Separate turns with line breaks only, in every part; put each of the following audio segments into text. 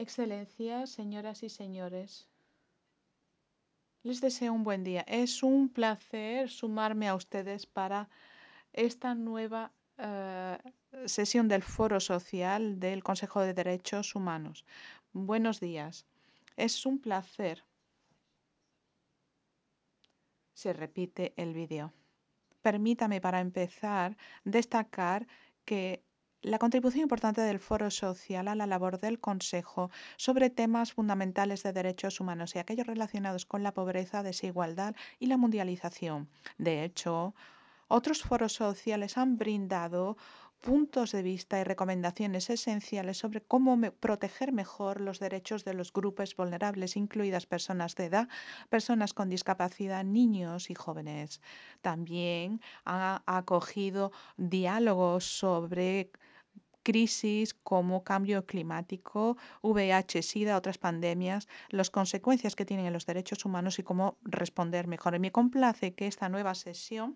Excelencias, señoras y señores, les deseo un buen día. Es un placer sumarme a ustedes para esta nueva sesión del Foro Social del Consejo de Derechos Humanos. Buenos días. Es un placer. Se repite el vídeo. Permítame para empezar destacar que la contribución importante del Foro Social a la labor del Consejo sobre temas fundamentales de derechos humanos y aquellos relacionados con la pobreza, desigualdad y la mundialización. De hecho, otros foros sociales han brindado puntos de vista y recomendaciones esenciales sobre cómo proteger mejor los derechos de los grupos vulnerables, incluidas personas de edad, personas con discapacidad, niños y jóvenes. También ha acogido diálogos sobre crisis como cambio climático, VIH, SIDA, otras pandemias, las consecuencias que tienen en los derechos humanos y cómo responder mejor. Y me complace que esta nueva sesión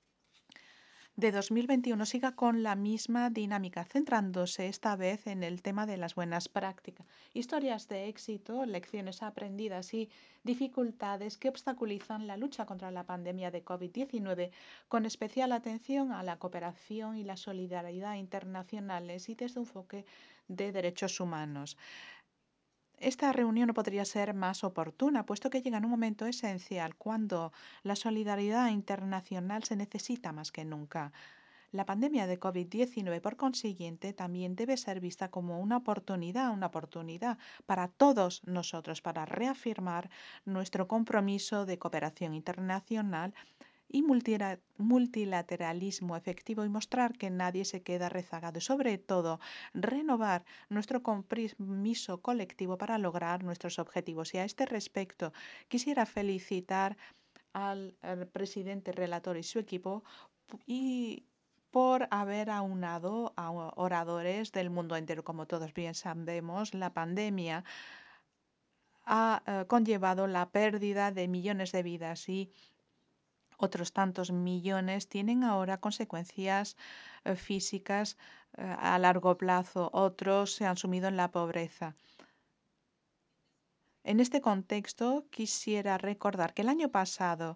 de 2021 siga con la misma dinámica, centrándose esta vez en el tema de las buenas prácticas, historias de éxito, lecciones aprendidas y dificultades que obstaculizan la lucha contra la pandemia de COVID-19, con especial atención a la cooperación y la solidaridad internacionales y desde un enfoque de derechos humanos. Esta reunión no podría ser más oportuna, puesto que llega en un momento esencial cuando la solidaridad internacional se necesita más que nunca. La pandemia de COVID-19, por consiguiente, también debe ser vista como una oportunidad para todos nosotros para reafirmar nuestro compromiso de cooperación internacional y multilateralismo efectivo y mostrar que nadie se queda rezagado y, sobre todo, renovar nuestro compromiso colectivo para lograr nuestros objetivos. Y a este respecto, quisiera felicitar al presidente relator y su equipo y por haber aunado a oradores del mundo entero. Como todos bien sabemos, la pandemia ha conllevado la pérdida de millones de vidas y otros tantos millones tienen ahora consecuencias físicas a largo plazo. Otros se han sumido en la pobreza. En este contexto, quisiera recordar que el año pasado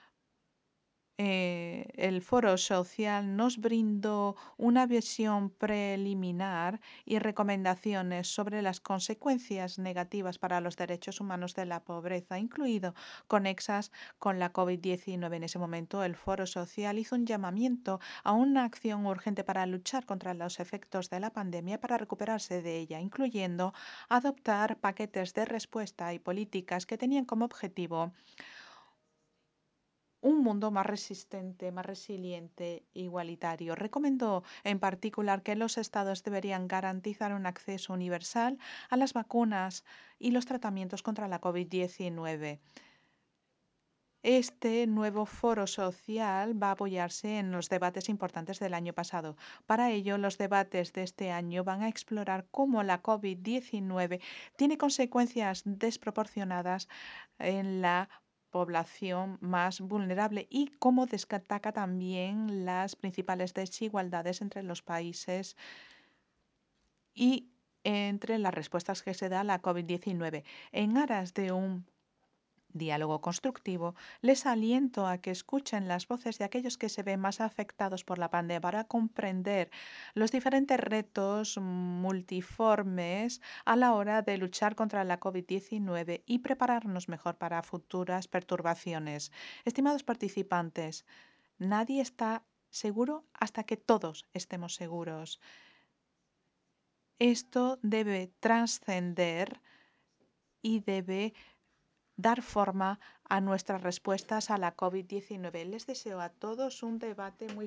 el Foro Social nos brindó una visión preliminar y recomendaciones sobre las consecuencias negativas para los derechos humanos de la pobreza, incluido conexas con la COVID-19. En ese momento, el Foro Social hizo un llamamiento a una acción urgente para luchar contra los efectos de la pandemia para recuperarse de ella, incluyendo adoptar paquetes de respuesta y políticas que tenían como objetivo un mundo más resistente, más resiliente e igualitario. Recomendó en particular que los estados deberían garantizar un acceso universal a las vacunas y los tratamientos contra la COVID-19. Este nuevo foro social va a apoyarse en los debates importantes del año pasado. Para ello, los debates de este año van a explorar cómo la COVID-19 tiene consecuencias desproporcionadas en la población más vulnerable y cómo destaca también las principales desigualdades entre los países y entre las respuestas que se da a la COVID-19. En aras de un diálogo constructivo, les aliento a que escuchen las voces de aquellos que se ven más afectados por la pandemia para comprender los diferentes retos multiformes a la hora de luchar contra la COVID-19 y prepararnos mejor para futuras perturbaciones. Estimados participantes, nadie está seguro hasta que todos estemos seguros. Esto debe trascender y debe dar forma a nuestras respuestas a la COVID-19. Les deseo a todos un debate muy